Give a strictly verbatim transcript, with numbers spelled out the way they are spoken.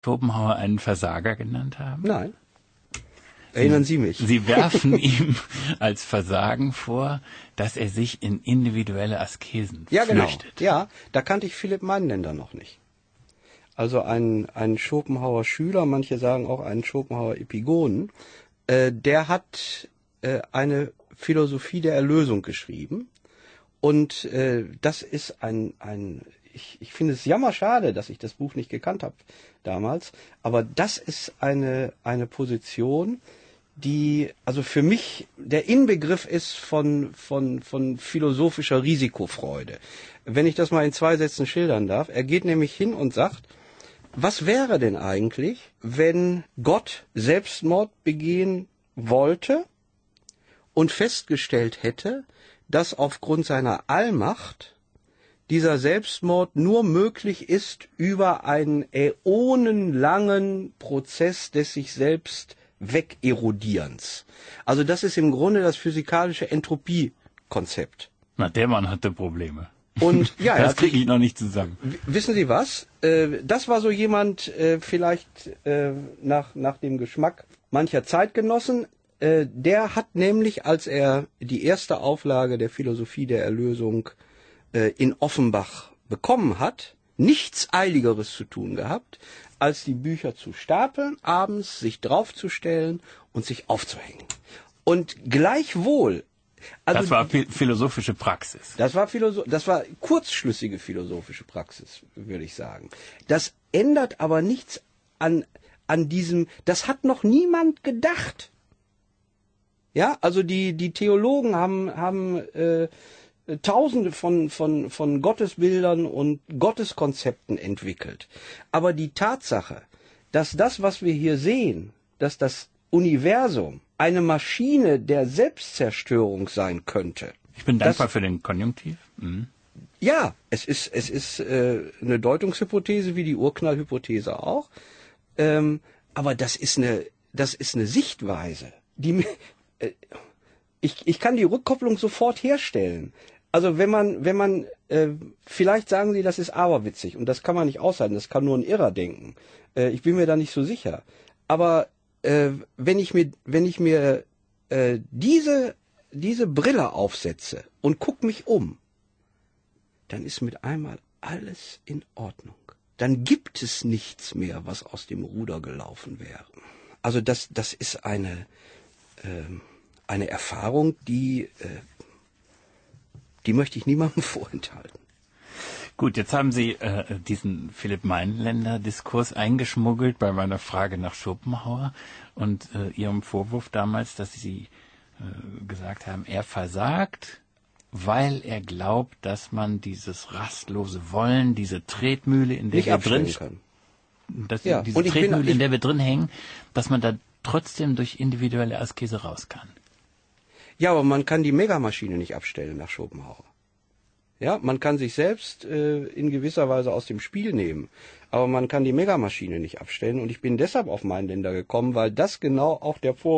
Schopenhauer einen Versager genannt haben? Nein. Erinnern Sie mich. Sie werfen ihm als Versagen vor, dass er sich in individuelle Askesen ja, flüchtet. Genau. Ja, da kannte ich Philipp Meinländer noch nicht. Also ein, ein Schopenhauer Schüler, manche sagen auch einen Schopenhauer Epigonen, äh, der hat äh, eine Philosophie der Erlösung geschrieben. Und äh, das ist ein, ein ich, ich finde es jammerschade, dass ich das Buch nicht gekannt habe damals, aber das ist eine, eine Position, die also für mich der Inbegriff ist von, von, von philosophischer Risikofreude. Wenn ich das mal in zwei Sätzen schildern darf, er geht nämlich hin und sagt, was wäre denn eigentlich, wenn Gott Selbstmord begehen wollte und festgestellt hätte, dass aufgrund seiner Allmacht dieser Selbstmord nur möglich ist über einen äonenlangen Prozess des sich selbst Wegerodierens. Also das ist im Grunde das physikalische Entropiekonzept. Na, der Mann hatte Probleme. Und ja, das kriege ich noch nicht zusammen. Wissen Sie was? Äh, das war so jemand, äh, vielleicht äh, nach, nach dem Geschmack mancher Zeitgenossen, äh, der hat nämlich, als er die erste Auflage der Philosophie der Erlösung äh, in Offenbach bekommen hat, nichts Eiligeres zu tun gehabt, als die Bücher zu stapeln, abends sich draufzustellen und sich aufzuhängen. Und gleichwohl, also das war philosophische Praxis. Das war Philosoph- das war kurzschlüssige philosophische Praxis, würde ich sagen. Das ändert aber nichts an an diesem. Das hat noch niemand gedacht. Ja, also die die Theologen haben haben äh, Tausende von von von Gottesbildern und Gotteskonzepten entwickelt. Aber die Tatsache, dass das, was wir hier sehen, dass das Universum eine Maschine der Selbstzerstörung sein könnte. Ich bin dankbar das, für den Konjunktiv. Mhm. Ja, es ist es ist äh, eine Deutungshypothese wie die Urknallhypothese auch. Ähm, aber das ist eine das ist eine Sichtweise, die äh, ich ich kann die Rückkopplung sofort herstellen. Also wenn man, wenn man, äh, vielleicht sagen Sie, das ist aberwitzig und das kann man nicht aushalten, das kann nur ein Irrer denken. Äh, ich bin mir da nicht so sicher. Aber äh, wenn ich mir, wenn ich mir äh, diese, diese Brille aufsetze und guck mich um, dann ist mit einmal alles in Ordnung. Dann gibt es nichts mehr, was aus dem Ruder gelaufen wäre. Also das, das ist eine, äh, eine Erfahrung, die äh, Die möchte ich niemandem vorenthalten. Gut, jetzt haben Sie äh, diesen Philipp Meinländer-Diskurs eingeschmuggelt bei meiner Frage nach Schopenhauer und äh, Ihrem Vorwurf damals, dass Sie äh, gesagt haben, er versagt, weil er glaubt, dass man dieses rastlose Wollen, diese Tretmühle, in der nicht wir drin kann. dass ja. diese und Tretmühle, bin, ich, in der wir drin hängen, dass man da trotzdem durch individuelle Askese raus kann. Ja, aber man kann die Megamaschine nicht abstellen nach Schopenhauer. Ja, man kann sich selbst äh, in gewisser Weise aus dem Spiel nehmen, aber man kann die Megamaschine nicht abstellen. Und ich bin deshalb auf Meinländer gekommen, weil das genau auch der Vorwurf